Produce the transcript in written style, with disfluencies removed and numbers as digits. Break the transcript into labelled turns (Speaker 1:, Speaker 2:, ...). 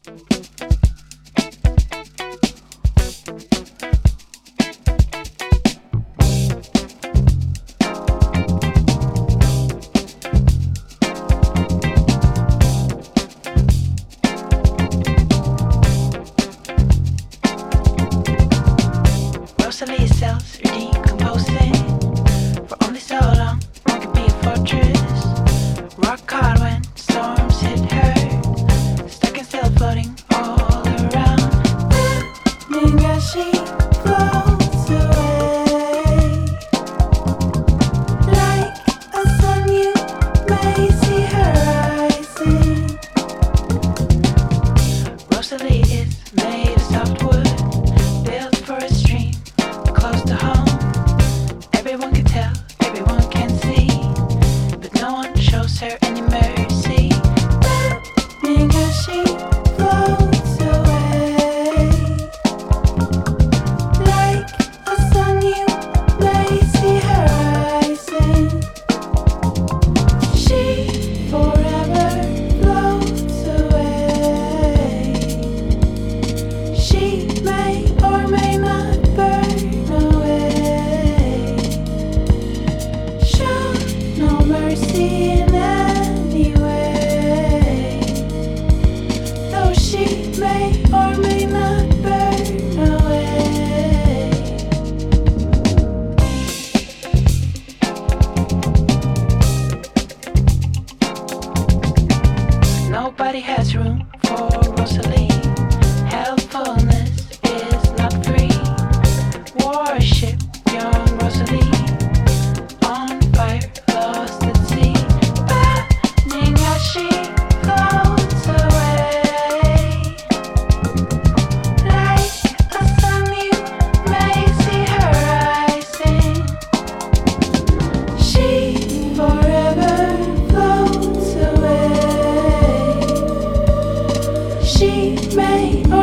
Speaker 1: Rosalie cells are decomposing for only so long. One could be a fortress, rock hard when storms hit her, stuck and still floating all around. Burning as she floats away, like a sun you may see her rising. Rosalie is made of soft wood, built for a stream close to home. Everyone can tell, everyone can see, but no one shows her any mercy. Burning as she floats away, like a sun you may see her rising. She forever floats away. She may or may not burn away. Show no mercy in any way, though she may or may not burn away. Nobody has room for Rosalie. Helpfulness is not free. Worship young Rosalie, on fire, lost at sea. Burning as she floats away, like a sun you may see her rising. She forever floats away. She may or